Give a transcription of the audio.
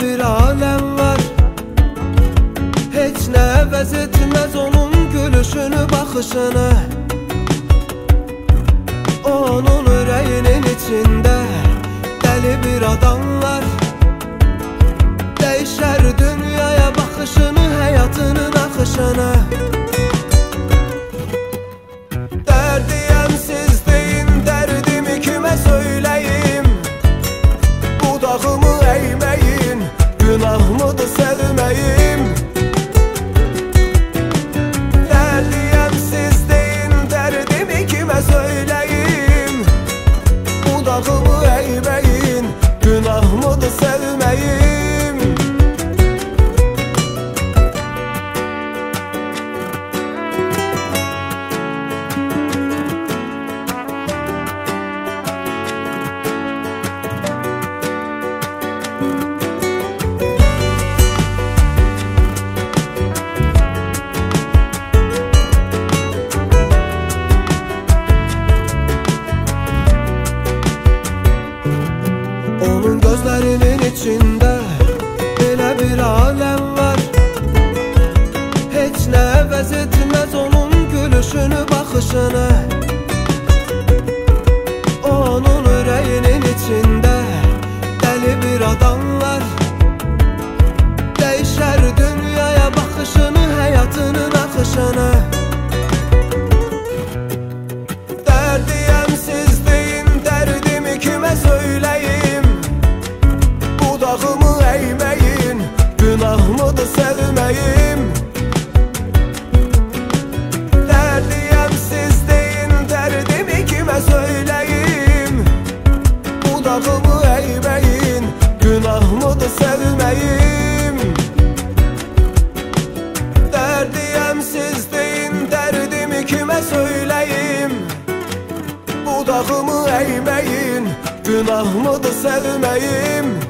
bir aləm var. Heç nə əvəz etməz onun gülüşünü, baxışını. Onun ürəyinin içində dəli bir adam var. Dəyişər dünyaya baxışını, həyatının axışını. Dərdiyəm siz deyin, dərdimi kimə söyləyim? Budağımı əyməyin, günahmıdır sevməyim. Dərdiyəm siz deyin, dərdimi kimə söyləyim? Budağımı əyməyin, günahmıdır sevməyim. Onun gözlərinin içində belə bir aləm var. Heç nə əvəz etməz onun gülüşünü, baxışını. Onun ürəyinin içində dəli bir adam var. Dəyişər dünyaya baxışını, həyatının axışını. Dərdiyəm siz deyin, dərdimi kimə söyləyim? Budağımı əyməyin, günahmıdır sevməyim. Dərdiyəm siz deyin, dərdimi kimə söyləyim? Budağımı əyməyin, günahmıdır sevməyim. Dərdiyəm siz deyin, dərdimi kimə söyləyim? Budağımı əyməyin, günahmıdır sevməyim.